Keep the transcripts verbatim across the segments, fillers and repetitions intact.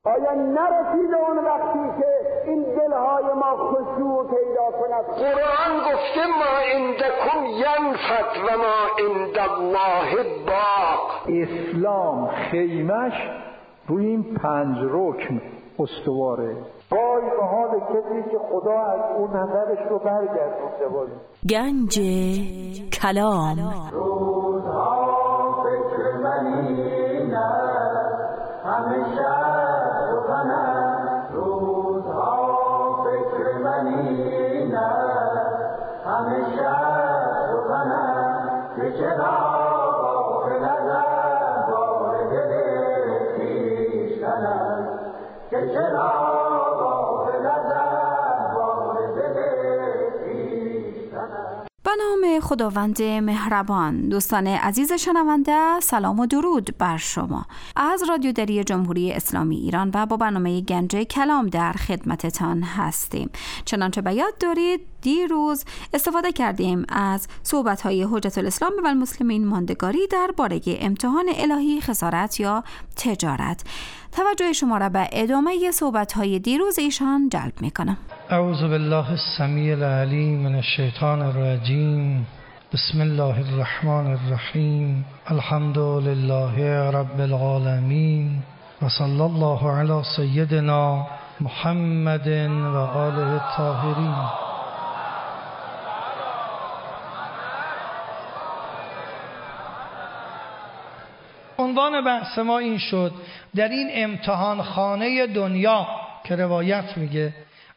آیا نرسیده اون وقتی که این دلهای ما خشوع پیدا کند؟ قرآن گفته ما عندکم ینفد و ما عند الله باق. اسلام خیمش روی این پنج رکن استواره. وای به حال کسی که خدا از اون نظرش رو برگردونده باشه. گنج کلام. روزها فکر منی نه همیشه بکنم، روزها فکر منی نه همیشه بکنم، که چرا باقی نزد بار دل پیش کنم، که چرا به نام خداوند مهربان. دوستان عزیز شنونده، سلام و درود بر شما. از رادیو دری جمهوری اسلامی ایران و با برنامه گنج کلام در خدمتتان هستیم. چنانچه به یاد دارید دیروز استفاده کردیم از صحبت‌های حجت الاسلام و المسلمین ماندگاری درباره امتحان الهی خسارت یا تجارت. توجه شما را به ادامه صحبت‌های دیروز ایشان جلب می‌کنم. اعوذ بالله السمیع العلیم من الشیطان الرجیم. بسم الله الرحمن الرحیم. الحمد لله رب العالمین و صلی الله علی سیدنا محمد و آله الطاهرین. عنوان بحث ما این شد در این امتحان خانه دنیا که روایت میگه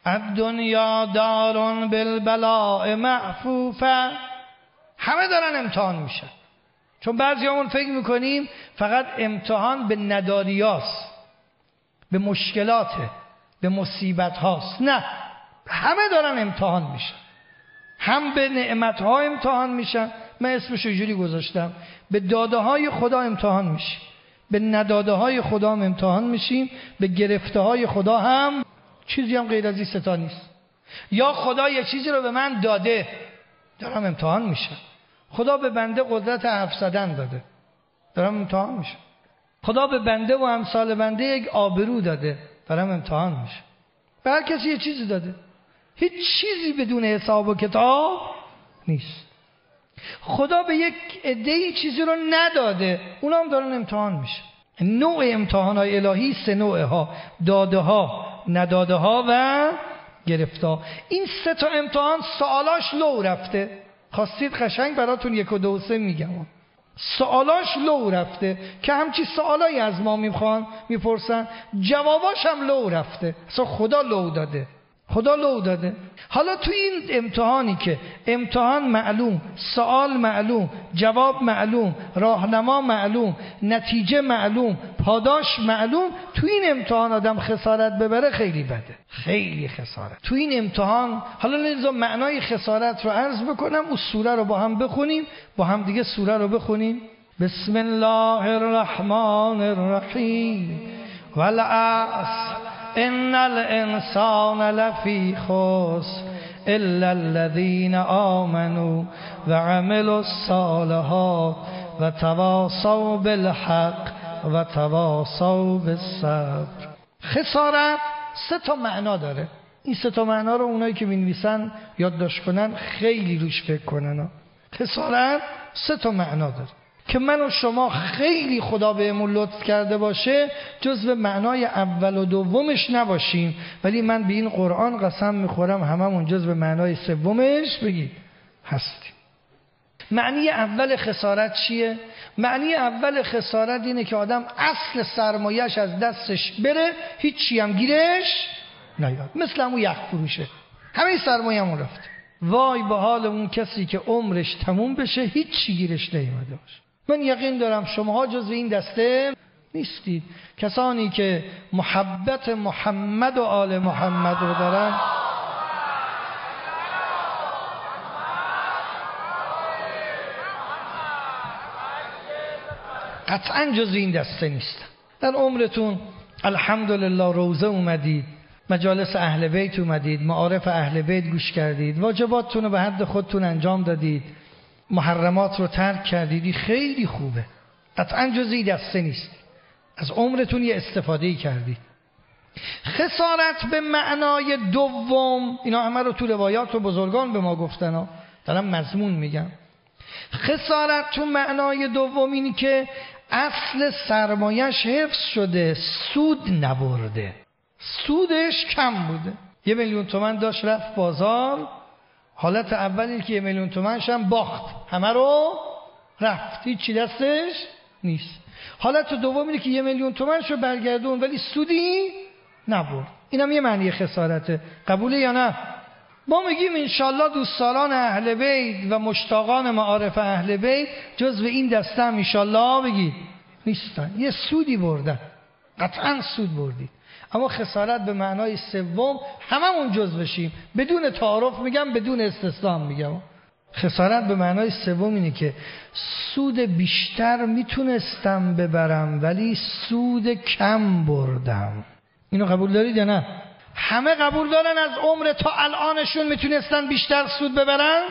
الدنیا دارون بالبلاء معفوفه، همه دارن امتحان میشن. چون بعضی همون فکر میکنیم فقط امتحان به نداریاست، به مشکلاته، به مصیبت هاست. نه، همه دارن امتحان میشن. هم به نعمت ها امتحان میشن، من اسمشو اینجوری گذاشتم، به داده های خدا امتحان میشیم، به نداده های خدا هم امتحان میشیم، به گرفته های خدا هم. چیزی هم غیر از این ستا نیست. یا خدا یه چیزی رو به من داده، دارم امتحان میشم. خدا به بنده قدرت حرف زدن داده، دارم امتحان میشم. خدا به بنده و امثال بنده یک آبرو داده، دارم امتحان میشم. به هر کسی یه چیزی داده. هیچ چیزی بدون حساب و کتاب نیست. خدا به یک عده‌ای چیزی رو نداده، اونا هم دارن امتحان میشه. نوع امتحانات الهی سه نوعه ها: داده ها، نداده ها و گرفته ها. این سه تا امتحان سوالاش لو رفته. خواستید قشنگ براتون یک و دو و سه میگم. سوالاش لو رفته که همچی سوالایی از ما میخوان میپرسن، جواباش هم لو رفته. اصلا خدا لو داده، خدا لو داده. حالا تو این امتحانی که امتحان معلوم، سوال معلوم، جواب معلوم، راهنما معلوم، نتیجه معلوم، پاداش معلوم، تو این امتحان آدم خسارت ببره خیلی بده، خیلی خسارت. تو این امتحان حالا لذا معنای خسارت رو عرض بکنم، اون سوره رو با هم بخونیم، با هم دیگه سوره رو بخونیم. بسم الله الرحمن الرحیم. والعصر ان الانسان لفی خسر الا الذين آمنوا وعملوا الصالحات وتواصوا بالحق وتواصوا بالصبر. خسارت سه تا معنا داره. این سه تا معنا رو اونایی که می‌نویسن یادداشت کنن، خیلی روش فکر کنن. خسارت سه تا معنا داره که من و شما خیلی خدا بهمون لطف کرده باشه جزو معنای اول و دومش نباشیم، ولی من به این قرآن قسم میخورم هممون جزو معنای سومش بگید هستیم. معنی اول خسارت چیه؟ معنی اول خسارت اینه که آدم اصل سرمایه‌اش از دستش بره، هیچی هم گیرش نیاد. مثل همون یخ فروشه، همه سرمایه‌مون رفته. وای به حال اون کسی که عمرش تموم بشه هیچی گیرش نیومده باشه. من یقین دارم شماها جزو این دسته نیستید. کسانی که محبت محمد و آل محمد رو دارن قطعا جزو این دسته نیستن. در عمرتون الحمدلله روزه اومدید، مجالس اهل بیت اومدید، معارف اهل بیت گوش کردید، واجباتتون رو به حد خودتون انجام دادید، محرمات رو ترک کردید، خیلی خوبه. قطعا جزئی دسته نیست. از عمرتون یه استفاده‌ای کردید. خسارت به معنای دوم، اینا همه رو تو روایات و بزرگان به ما گفتن ها، دارم مضمون میگم. خسارت تو معنای دوم اینی که اصل سرمایش حفظ شده، سود نبرده، سودش کم بوده. یه میلیون تومن داشت رفت بازار، حالت اولی که یه میلیون تومنش هم باخت، همه رو رفت، هیچی دستش نیست. حالت دوم اینه که یه میلیون تومنش رو برگردون ولی سودی نبرد. اینم یه معنی خسارته. قبوله یا نه؟ ما میگیم انشالله دوستداران اهل بیت و مشتاقان معارف اهل بیت جزو این دسته هم انشالله بگید نیستن، یه سودی بردن، قطعا سود بردید. اما خسارت به معنای سوم هممون جزوشیم، بدون تعارف میگم، بدون استثنا میگم. خسارت به معنای سوم اینه که سود بیشتر میتونستم ببرم ولی سود کم بردم. اینو قبول دارید یا نه؟ همه قبول دارن از عمر تا الانشون میتونستن بیشتر سود ببرن؟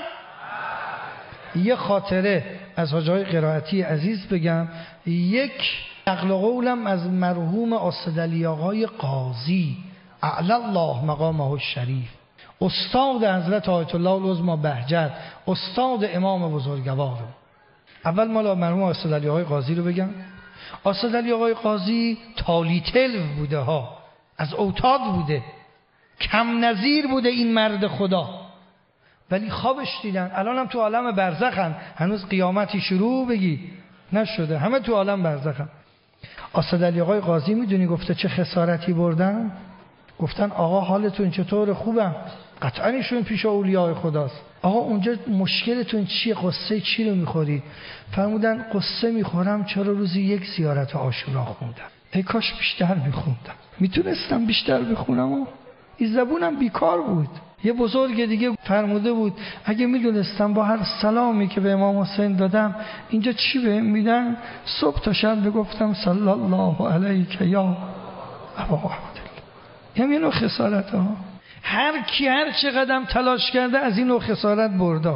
یه خاطره از حاجی قرائتی عزیز بگم. یک نقل قولم از مرحوم اسدعلی آقای قاضی اعلی الله مقامه الشریف، استاد حضرت آیت الله العظمی بهجت، استاد امام بزرگوار. اول مال مرحوم اسدعلی آقای قاضی رو بگم. اسدعلی آقای قاضی تالی تلو بوده ها، از اوتاد بوده، کم نظیر بوده این مرد خدا، ولی خوابش دیدن. الان هم تو عالم برزخن، هنوز قیامتی شروع بگی نشده، همه تو عالم برزخن. اسدعلی آقای قاضی میدونی گفته چه خسارتی بردن؟ گفتن آقا حالتون چطور؟ خوبم. قطعا ایشون پیش اولیاء خداست. آقا اونجا مشکلتون چیه؟ قصه چی رو میخورید؟ فرمودن قصه میخورم چرا روزی یک زیارت عاشورا خوندم، ای کاش بیشتر میخوندم، میتونستم بیشتر بخونم، این زبونم بیکار بود. یه بزرگ دیگه فرموده بود اگه میدونستم با هر سلامی که به امام حسین دادم اینجا چی بهم میدن، صبح تا شب بگفتم صلی الله علیک یا ابا عبدالله. یعنی نوع خسارت ها، هر کی هر چقدر تلاش کرده از این نوع خسارت برده.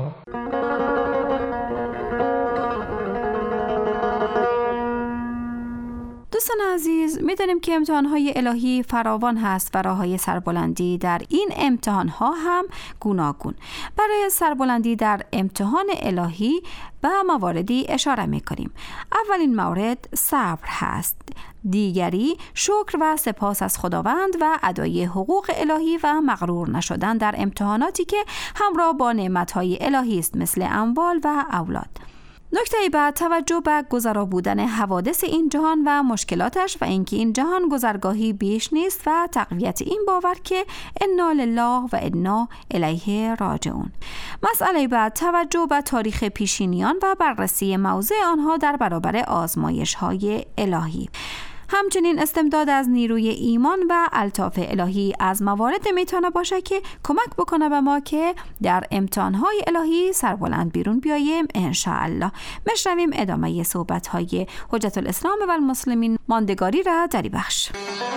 دوستان عزیز، می‌دانیم که امتحان‌های الهی فراوان هست و راه‌های سربلندی در این امتحان‌ها هم گوناگون. برای سربلندی در امتحان الهی به مواردی اشاره می‌کنیم. اولین مورد صبر هست. دیگری شکر و سپاس از خداوند و ادای حقوق الهی و مغرور نشدن در امتحاناتی که همراه با نعمت‌های الهی است، مثل اموال و اولاد. نکته بعد توجه به گذرا بودن حوادث این جهان و مشکلاتش و اینکه این جهان گذرگاهی بیش نیست و تقویت این باور که انا لله و انا الیه راجعون. مسئله بعد توجه به تاریخ پیشینیان و بررسی موضع آنها در برابر آزمایش‌های الهی. همچنین استمداد از نیروی ایمان و الطاف الهی از موارد میتونه باشه که کمک بکنه به ما که در امتحانهای الهی سربلند بیرون بیاییم انشاءالله. مشنویم ادامه صحبت‌های حجت الاسلام و المسلمین ماندگاری را دری بخش.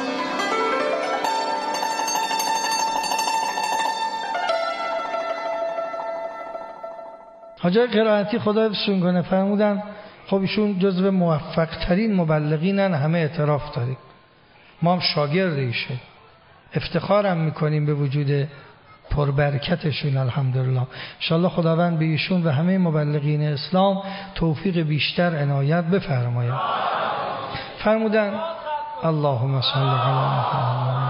حاجی قرائتی خدا حفظشون کنه فرمودن خب ایشون جزو موفق ترین مبلغینن، همه اعتراف داریم، ما هم شاگرد ایشون، افتخارم میکنیم به وجود پربرکتشون الحمدلله. انشاءالله خداوند به ایشون و همه مبلغین اسلام توفیق بیشتر عنایت بفرماید. فرمودن اللهم صل علی محمد.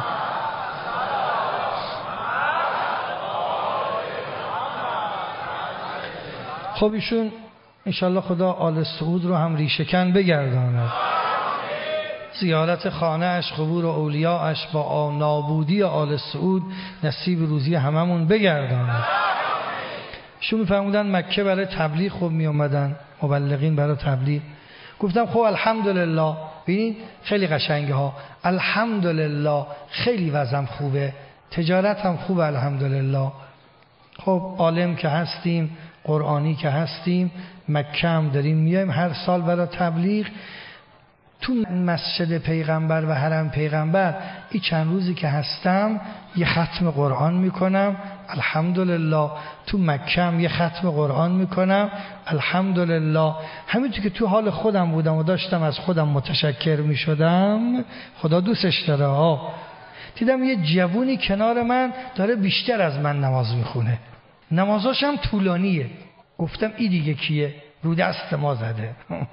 خب ایشون انشالله خدا آل سعود رو هم ریشه‌کن بگرداند، زیارت خانه اش، قبور اولیاءش با نابودی آل سعود نصیب روزی هممون بگرداند. ایشون میفرمودن مکه برای تبلیغ خوب می اومدن، مبلغین برای تبلیغ. گفتم خب الحمدلله، ببین خیلی قشنگه ها، الحمدلله خیلی وضعم خوبه، تجارت هم خوبه الحمدلله. خب عالم که هستیم، قرآنی که هستیم، مکه هم داریم میایم هر سال برای تبلیغ. تو مسجد پیغمبر و حرم پیغمبر این چند روزی که هستم یه ختم قرآن میکنم الحمدلله. تو مکه هم یه ختم قرآن میکنم الحمدلله. همینطور که تو حال خودم بودم و داشتم از خودم متشکر میشدم، خدا دوستش داره ها. دیدم یه جوونی کنار من داره بیشتر از من نماز میخونه، نمازاش هم طولانیه. گفتم این دیگه کیه؟ رو دست ما زده.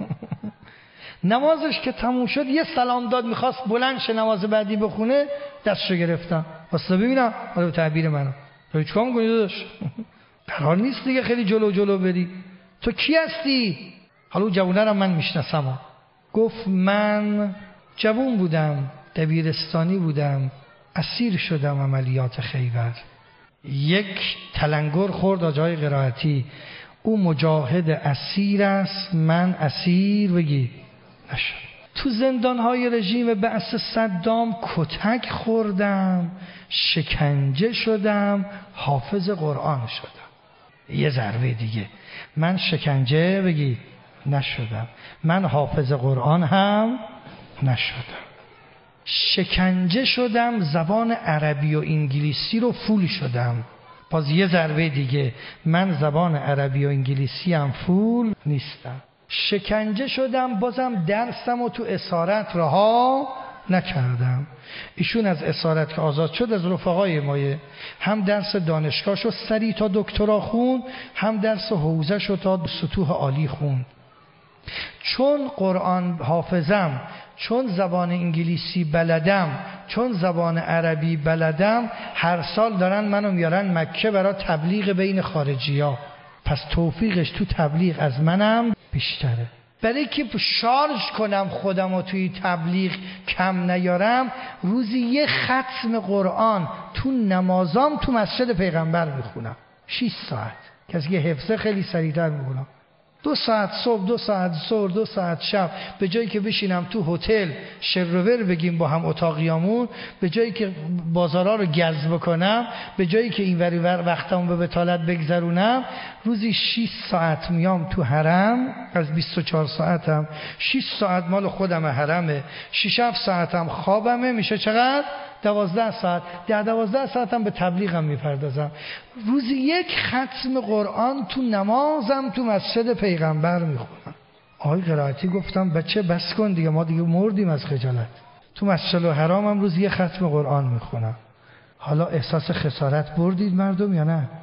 نمازش که تموم شد یه سلام داد، میخواست بلند شه نماز بعدی بخونه، دستشو گرفتم واسه ببینم حالا به تعبیر منو تو چیکار می‌کنی داداش؟ قرار نیست دیگه خیلی جلو جلو بری. تو کی هستی؟ حالا اون جوونه رو من میشناسم. گفت من جوون بودم، دبیرستانی بودم، اسیر شدم عملیات خیبر. یک تلنگر خورد آجای قرائتی، او مجاهد اسیر است، من اسیر بگی نشد. تو زندانهای رژیم بعث صدام کتک خوردم، شکنجه شدم، حافظ قرآن شدم. یه ضربه دیگه، من شکنجه بگی نشدم، من حافظ قرآن هم نشدم. شکنجه شدم، زبان عربی و انگلیسی رو فول شدم. باز یه ضربه دیگه، من زبان عربی و انگلیسی هم فول نیستم. شکنجه شدم، بازم درسم و تو اسارت رها نکردم. ایشون از اسارت که آزاد شد از رفقای مایه، هم درس دانشگاهشو سری تا دکترا خون، هم درس حوزهشو تا سطوح عالی خون. چون قرآن حافظم، چون زبان انگلیسی بلدم، چون زبان عربی بلدم، هر سال دارن منو میارن مکه برای تبلیغ بین خارجی ها. پس توفیقش تو تبلیغ از منم بیشتره. برای که شارژ کنم خودم و توی تبلیغ کم نیارم، روزی یه ختم قرآن تو نمازام تو مسجد پیغمبر میخونم. شش ساعت. کسی که حفظه خیلی سریعتر میخونم. دو ساعت صبح، دو ساعت ظهر، دو ساعت شب. به جایی که بشینم تو هتل شروور بگیم با هم اتاقیامون، به جایی که بازارا رو گز بکنم، به جایی که اینوری وقتمو به بتالت بگذرونم، روزی شش ساعت میام تو حرم. از بیست و چهار ساعتم شش ساعت مال خودم حرمه، شش هفت ساعتم خوابمه، میشه چقدر؟ دوازده ساعت. ده دوازده ساعتم به تبلیغم میپردازم. روزی یک ختم قرآن تو نمازم تو مسجد پیغمبر میخونم. آقای قرائتی گفتم بچه بس کن دیگه، ما دیگه مردیم از خجالت. تو مسجد الحرامم روزی یک ختم قرآن میخونم. حالا احساس خسارت بردید مردم یا نه؟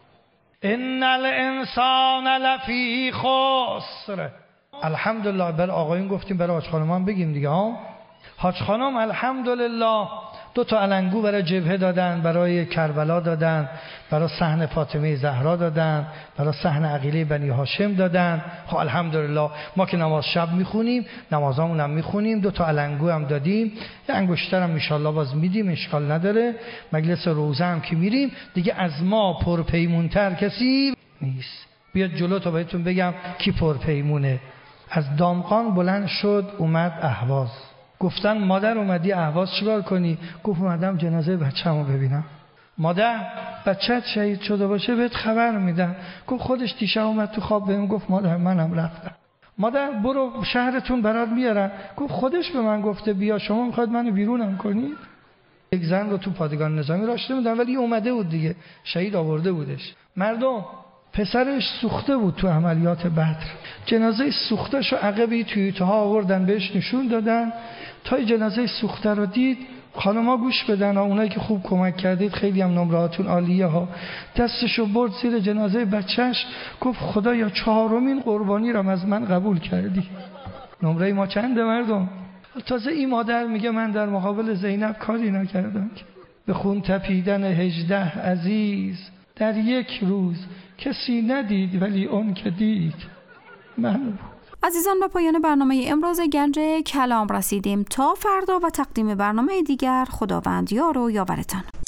ان الانسان لفی خسر. الحمدلله. برای آقایون گفتیم، برای حاج خانم هم بگیم دیگه ها. حاج خانم الحمدلله دو تا علنگو برای جبهه دادن، برای کربلا دادن، برای صحن فاطمه زهرا دادن، برای صحن عقیله بنی هاشم دادن. خب الحمدلله ما که نماز شب میخونیم، نمازامون هم میخونیم، دو تا علنگو هم دادیم، یه انگشتر هم ان شاءالله باز میدیم، اشکال نداره. مجلس روزه هم که میریم دیگه از ما پرپیمونتر کسی نیست. بیاد جلو تا بهتون بگم کی پرپیمونه. از دامغان بلند شد اومد اهواز. گفتن مادر اومدی اهواز چیکار کنی؟ گفت اومدم جنازه بچه‌مو ببینم. مادر بچه‌ت شهید شده باشه بهت خبر میدم. گفت خودش دیشب اومد تو خواب بهم گفت مادر منم رفتم. مادر برو شهرتون برات میارن. گفت خودش به من گفته بیا، شما میخواد منو بیرونم کنید؟ یک زن رو تو پادگان نظامی راشته میدن، ولی اومده بود دیگه، شهید آورده بودش. مردم پسرش سوخته بود تو عملیات بدر، جنازه سوخته‌شو عقبی تویوتها آوردن بهش نشون دادن. تا جنازه سوخته رو دید، خانم‌ها گوش بدن ها، اونایی که خوب کمک کردید خیلی هم نمرهاتون عالیه ها، دستشو برد زیر جنازه بچهش، گفت خدایا چهارمین قربانی رو از من قبول کردی. نمره ما چنده مردم؟ تازه این مادر میگه من در مقابل زینب کاری نکردم. به خون تپیدن هجده عزیز در یک روز کسی ندید، ولی اون که دید من بود. عزیزان، به پایان برنامه امروز گنج کلام رسیدیم. تا فردا و تقدیم برنامه دیگر، خداوند یار و یاورتان.